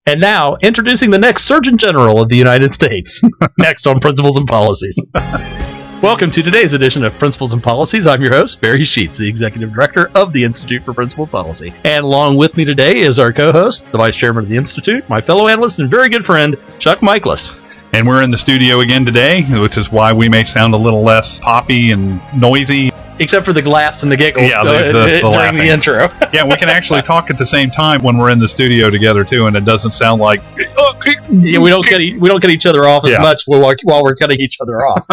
And now, introducing the next Surgeon General of the United States. Next on Principles and Policies. Welcome to today's edition of Principles and Policies. I'm your host, Barry Sheets, the Executive Director of the Institute for Principal Policy. And along with me today is our co-host, the Vice Chairman of the Institute, my fellow analyst and very good friend, Chuck Michaelis. And we're in the studio again today, which is why we may sound a little less poppy and noisy. Except for the laughs and the giggles the during the intro. Yeah, we can actually talk at the same time when we're in the studio together too, and it doesn't sound like yeah, we don't cut each other off as much while we're cutting each other off.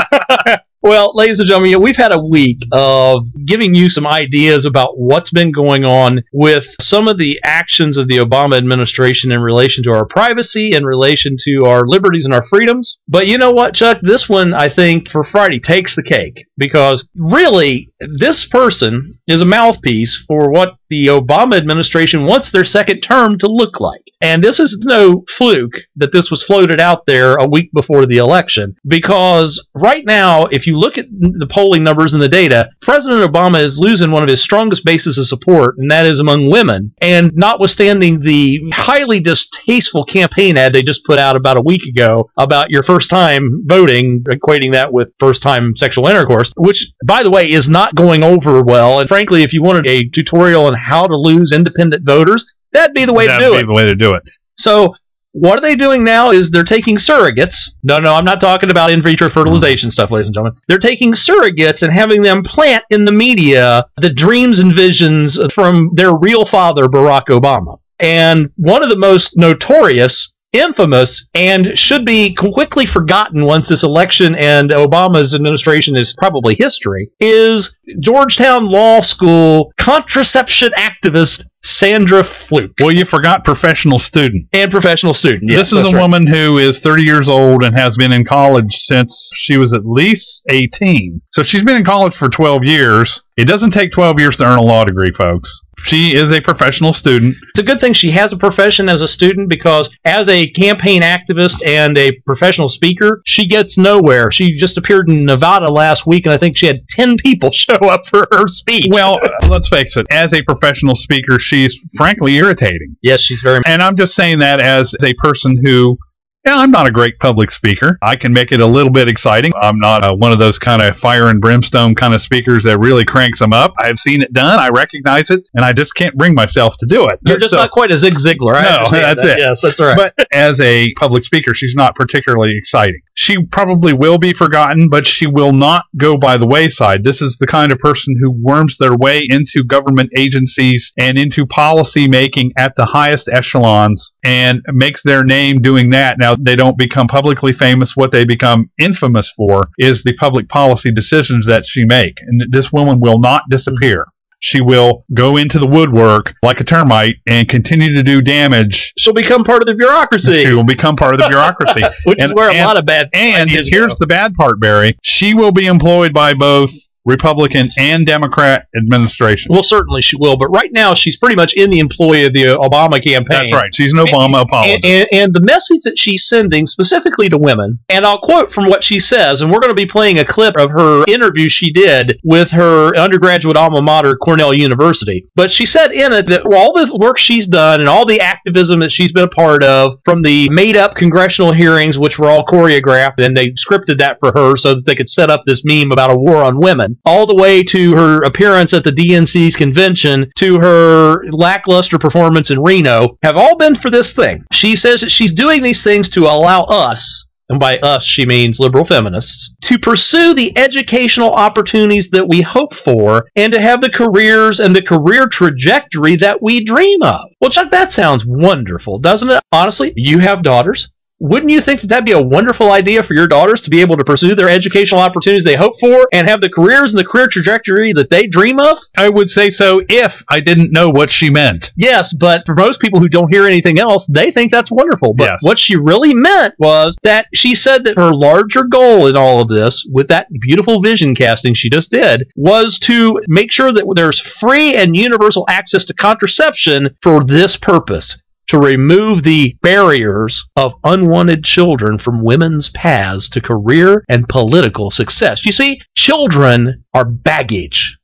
Well, ladies and gentlemen, we've had a week of giving you some ideas about what's been going on with some of the actions of the Obama administration in relation to our privacy, in relation to our liberties and our freedoms. But you know what, Chuck? This one, I think, for Friday takes the cake. Because really, this person is a mouthpiece for what the Obama administration wants their second term to look like. And this is no fluke that this was floated out there a week before the election, because right now, if you look at the polling numbers and the data, President Obama is losing one of his strongest bases of support, and that is among women. And notwithstanding the highly distasteful campaign ad they just put out about a week ago about your first time voting, equating that with first time sexual intercourse, which, by the way, is not going over well. And frankly, if you wanted a tutorial on how to lose independent voters, that'd be the way to do it. That'd be the way to do it. So what are they doing now is they're taking surrogates. No, I'm not talking about in vitro fertilization stuff, ladies and gentlemen. They're taking surrogates and having them plant in the media the dreams and visions from their real father, Barack Obama. And one of the most notorious, infamous, and should be quickly forgotten once this election and Obama's administration is probably history, is Georgetown Law School contraception activist Sandra Fluke. Well, you forgot professional student. And professional student, yes. This is a woman who is 30 years old and has been in college since she was at least 18. So she's been in college for 12 years. It doesn't take 12 years to earn a law degree, folks. She is a professional student. It's a good thing she has a profession as a student, because as a campaign activist and a professional speaker, she gets nowhere. She just appeared in Nevada last week, and I think she had 10 people show up for her speech. Well, let's face it. As a professional speaker, she's frankly irritating. Yes, she's very... And I'm just saying that as a person who... Yeah, I'm not a great public speaker. I can make it a little bit exciting. I'm not one of those kind of fire and brimstone kind of speakers that really cranks them up. I've seen it done. I recognize it, and I just can't bring myself to do it. You're just not quite a Zig Ziglar. No, that's it. Yes, that's right. But as a public speaker, she's not particularly exciting. She probably will be forgotten, but she will not go by the wayside. This is the kind of person who worms their way into government agencies and into policy making at the highest echelons and makes their name doing that. Now, they don't become publicly famous. What they become infamous for is the public policy decisions that she makes. And this woman will not disappear. She will go into the woodwork like a termite and continue to do damage. She'll become part of the bureaucracy. She will become part of the bureaucracy. Which is where a lot of bad... And here's the bad part, Barry. She will be employed by both Republican and Democrat administration. Well, certainly she will, but right now she's pretty much in the employ of the Obama campaign. That's right. She's an Obama apologist. And the message that she's sending specifically to women, and I'll quote from what she says, and we're going to be playing a clip of her interview she did with her undergraduate alma mater, Cornell University. But she said in it that all the work she's done and all the activism that she's been a part of, from the made-up congressional hearings, which were all choreographed, and they scripted that for her so that they could set up this meme about a war on women, all the way to her appearance at the DNC's convention, to her lackluster performance in Reno, have all been for this thing. She says that she's doing these things to allow us, and by us she means liberal feminists, to pursue the educational opportunities that we hope for and to have the careers and the career trajectory that we dream of. Well, Chuck, that sounds wonderful, doesn't it? Honestly, you have daughters. Wouldn't you think that that'd be a wonderful idea for your daughters to be able to pursue their educational opportunities they hope for and have the careers and the career trajectory that they dream of? I would say so if I didn't know what she meant. Yes, but for most people who don't hear anything else, they think that's wonderful. But yes, what she really meant was that she said that her larger goal in all of this, with that beautiful vision casting she just did, was to make sure that there's free and universal access to contraception for this purpose: to remove the barriers of unwanted children from women's paths to career and political success. You see, children are baggage.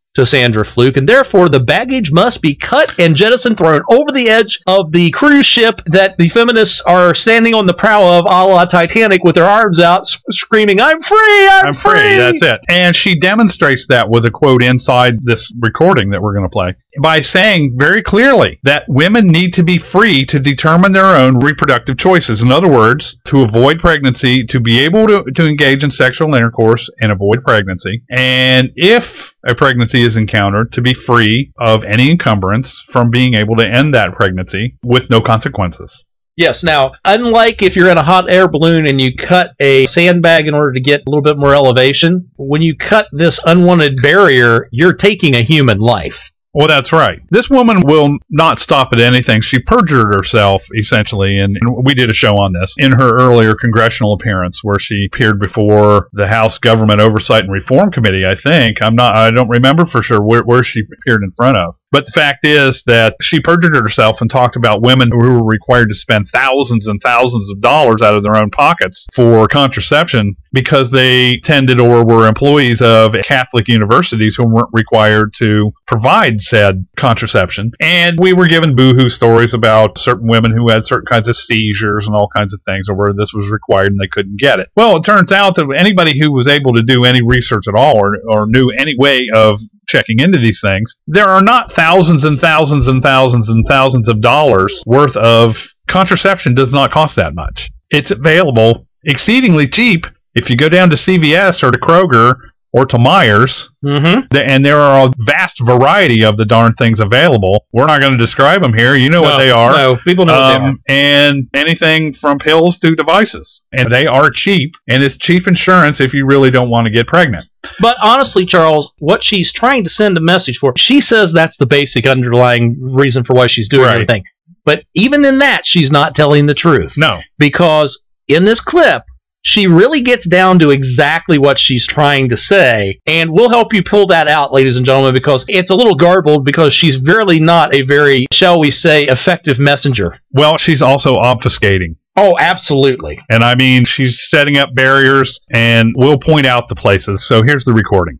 to Sandra Fluke, and therefore the baggage must be cut and jettisoned, thrown over the edge of the cruise ship that the feminists are standing on the prow of, a la Titanic, with their arms out, screaming, "I'm free! I'm free!" That's it. And she demonstrates that with a quote inside this recording that we're going to play by saying very clearly that women need to be free to determine their own reproductive choices. In other words, to avoid pregnancy, to be able to engage in sexual intercourse and avoid pregnancy, and if a pregnancy is encountered, to be free of any encumbrance from being able to end that pregnancy with no consequences. Yes. Now, unlike if you're in a hot air balloon and you cut a sandbag in order to get a little bit more elevation, when you cut this unwanted barrier, you're taking a human life. Well, that's right. This woman will not stop at anything. She perjured herself, essentially, and we did a show on this in her earlier congressional appearance where she appeared before the House Government Oversight and Reform Committee, I think. I don't remember for sure where she appeared in front of. But the fact is that she perjured herself and talked about women who were required to spend thousands and thousands of dollars out of their own pockets for contraception because they attended or were employees of Catholic universities who weren't required to provide said contraception. And we were given boohoo stories about certain women who had certain kinds of seizures and all kinds of things, or where this was required and they couldn't get it. Well, it turns out that anybody who was able to do any research at all or knew any way of checking into these things, there are not thousands and thousands and thousands and thousands of dollars worth of contraception. Does not cost that much. It's available exceedingly cheap if you go down to CVS or to Kroger or to Myers, and there are a vast variety of the darn things available. We're not going to describe them here. You know what they are. No, people know what they are. And anything from pills to devices. And they are cheap, and it's cheap insurance if you really don't want to get pregnant. But honestly, Charles, what she's trying to send a message for, she says that's the basic underlying reason for why she's doing everything. But even in that, she's not telling the truth. No. Because in this clip, she really gets down to exactly what she's trying to say, and we'll help you pull that out, ladies and gentlemen, because it's a little garbled because she's really not a very, shall we say, effective messenger. Well, she's also obfuscating. Oh, absolutely. And I mean, she's setting up barriers, and we'll point out the places. So here's the recording.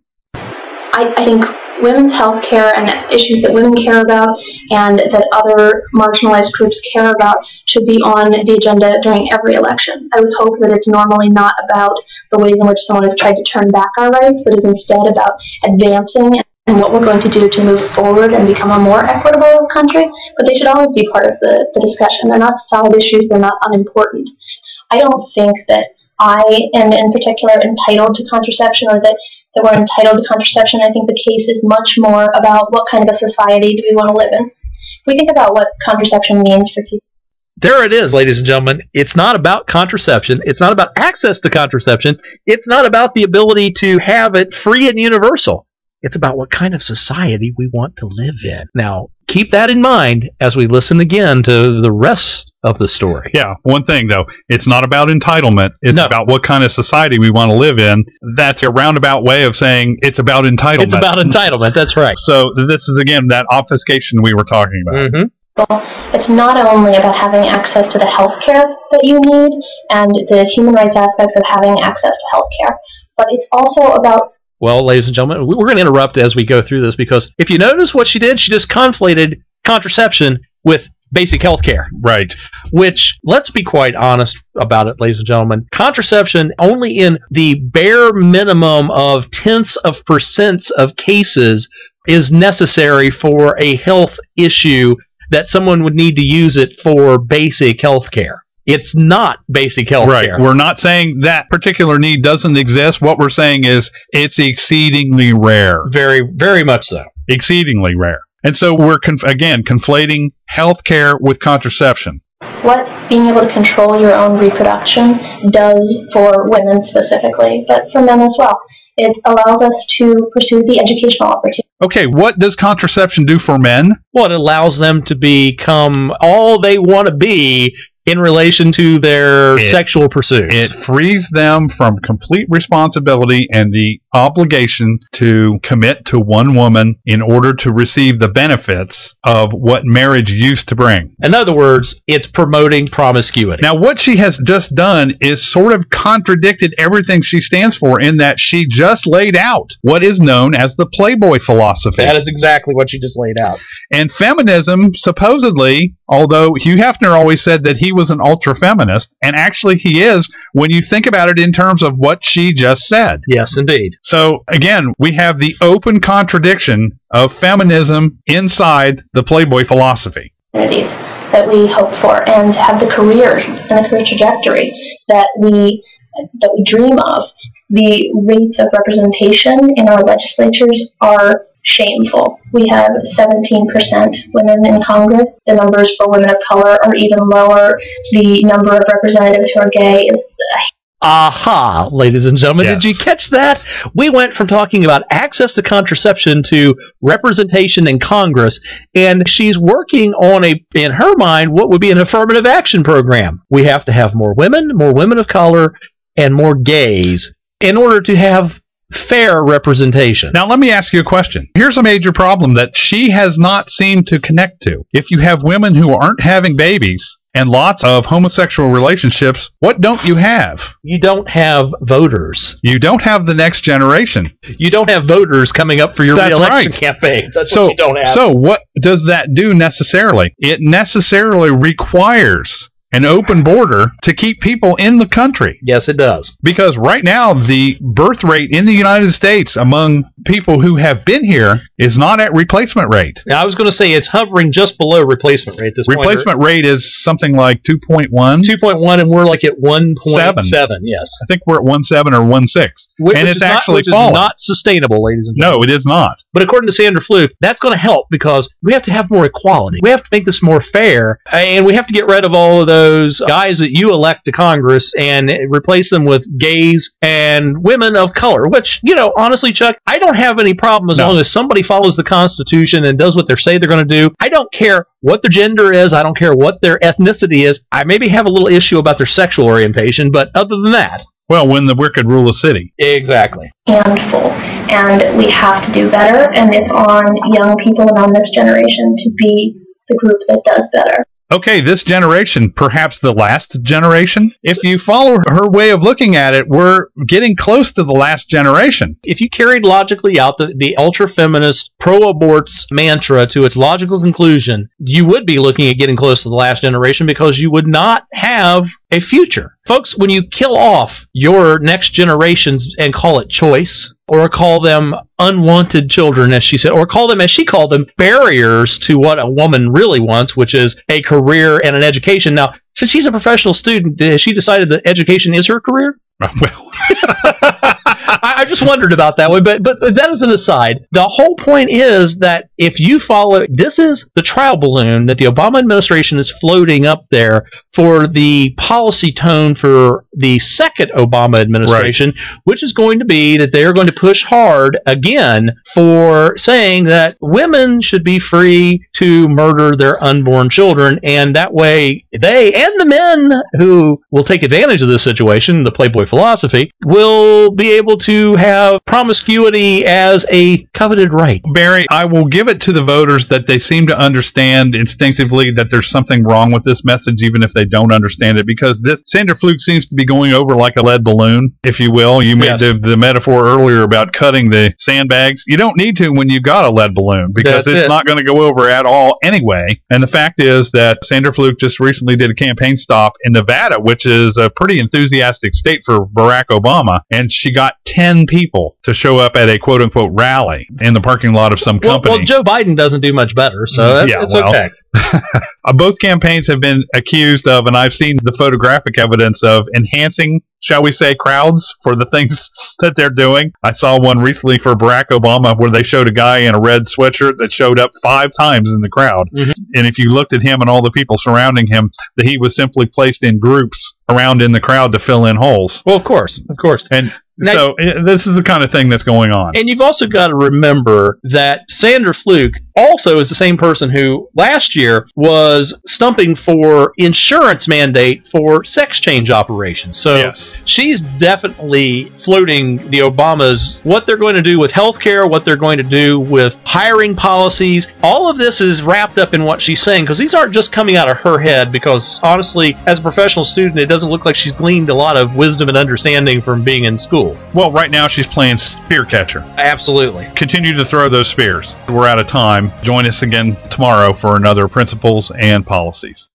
I think women's health care and issues that women care about and that other marginalized groups care about should be on the agenda during every election. I would hope that it's normally not about the ways in which someone has tried to turn back our rights, but is instead about advancing and what we're going to do to move forward and become a more equitable country. But they should always be part of the discussion. They're not side issues. They're not unimportant. I don't think that I am in particular entitled to contraception or that we're entitled to contraception. I think the case is much more about what kind of a society do we want to live in. We think about what contraception means for people. There it is, ladies and gentlemen. It's not about contraception. It's not about access to contraception. It's not about the ability to have it free and universal. It's about what kind of society we want to live in. Now, keep that in mind as we listen again to the rest of the story. Yeah, one thing, though. It's not about entitlement. It's about what kind of society we want to live in. That's a roundabout way of saying it's about entitlement. It's about entitlement. That's right. So this is, again, that obfuscation we were talking about. Well, it's not only about having access to the health care that you need and the human rights aspects of having access to health care, but it's also about... Well, ladies and gentlemen, we're going to interrupt as we go through this because if you notice what she did, she just conflated contraception with basic health care. Right. Which, let's be quite honest about it, ladies and gentlemen, contraception only in the bare minimum of tenths of percents of cases is necessary for a health issue that someone would need to use it for basic health care. It's not basic health care. Right. We're not saying that particular need doesn't exist. What we're saying is it's exceedingly rare. Very, very much so. Exceedingly rare. And so we're, again, conflating health care with contraception. What being able to control your own reproduction does for women specifically, but for men as well. It allows us to pursue the educational opportunity. Okay, what does contraception do for men? Well, it allows them to become all they want to be in relation to their sexual pursuits. It frees them from complete responsibility and the obligation to commit to one woman in order to receive the benefits of what marriage used to bring. In other words, it's promoting promiscuity. Now, what she has just done is sort of contradicted everything she stands for, in that she just laid out what is known as the Playboy philosophy. That is exactly what you just laid out. And feminism, supposedly, although Hugh Hefner always said that he was an ultra-feminist, and actually he is when you think about it in terms of what she just said. Yes, indeed. So, again, we have the open contradiction of feminism inside the Playboy philosophy. That we hope for, and have the career and the career trajectory that we dream of. The rates of representation in our legislatures are shameful. We have 17% women in Congress. The numbers for women of color are even lower. The number of representatives who are gay is... Aha, ladies and gentlemen, yes. Did you catch that? We went from talking about access to contraception to representation in Congress, and she's working on in her mind, what would be an affirmative action program. We have to have more women of color, and more gays in order to have fair representation. Now, let me ask you a question. Here's a major problem that she has not seemed to connect to. If you have women who aren't having babies and lots of homosexual relationships, what don't you have? You don't have voters. You don't have the next generation. You don't have voters coming up for your re-election campaign. That's what you don't have. So what does that do necessarily? It necessarily requires an open border to keep people in the country. Yes, it does. Because right now, the birth rate in the United States among people who have been here is not at replacement rate. Now, I was going to say it's hovering just below replacement rate at this point. Replacement rate is something like 2.1. 2.1, and we're like at 1.7. Yes. I think we're at 1.7 or 1.6. And it's actually falling. Which is not sustainable, ladies and gentlemen. No, it is not. But according to Sandra Fluke, that's going to help because we have to have more equality. We have to make this more fair, and we have to get rid of all of those guys that you elect to Congress and replace them with gays and women of color, which, honestly, Chuck, I don't have any problem as long as somebody follows the Constitution and does what they say they're going to do. I don't care what their gender is. I don't care what their ethnicity is. I maybe have a little issue about their sexual orientation, but other than that... Well, when the wicked rule the city. Exactly. Handful. And we have to do better, and it's on young people and on this generation to be the group that does better. Okay, this generation, perhaps the last generation. If you follow her way of looking at it, we're getting close to the last generation. If you carried logically out the ultra-feminist, pro-aborts mantra to its logical conclusion, you would be looking at getting close to the last generation because you would not have a future. Folks, when you kill off your next generations and call it choice, or call them unwanted children, as she said, or call them, as she called them, barriers to what a woman really wants, which is a career and an education. Now, since she's a professional student, has she decided that education is her career? Well, I just wondered about that one, but that is an aside. The whole point is that if you follow, this is the trial balloon that the Obama administration is floating up there for the policy tone for the second Obama administration, right, which is going to be that they're going to push hard again for saying that women should be free to murder their unborn children, and that way they and the men who will take advantage of this situation, the Playboy philosophy, will be able to have promiscuity as a coveted right. Barry, I will give it to the voters that they seem to understand instinctively that there's something wrong with this message, even if they don't understand it, because this Sandra Fluke seems to be going over like a lead balloon, if you will. You made the metaphor earlier about cutting the sandbags. You don't need to when you've got a lead balloon, because it's not going to go over at all anyway. And the fact is that Sandra Fluke just recently did a campaign stop in Nevada, which is a pretty enthusiastic state for Barack Obama, and she got 10 people to show up at a quote-unquote rally in the parking lot of some company. Well, Joe Biden doesn't do much better, so it's okay. Both campaigns have been accused of, and I've seen the photographic evidence of, enhancing, shall we say, crowds for the things that they're doing. I saw one recently for Barack Obama where they showed a guy in a red sweatshirt that showed up 5 times in the crowd. Mm-hmm. And if you looked at him and all the people surrounding him, that he was simply placed in groups around in the crowd to fill in holes. Well, of course. And so this is the kind of thing that's going on. And you've also got to remember that Sandra Fluke also is the same person who last year was stumping for insurance mandate for sex change operations. So she's definitely floating the Obamas, what they're going to do with healthcare, what they're going to do with hiring policies. All of this is wrapped up in what she's saying, because these aren't just coming out of her head, because honestly, as a professional student, it doesn't look like she's gleaned a lot of wisdom and understanding from being in school. Well, right now she's playing spear catcher. Absolutely. Continue to throw those spears. We're out of time. Join us again tomorrow for another Principles and Policies.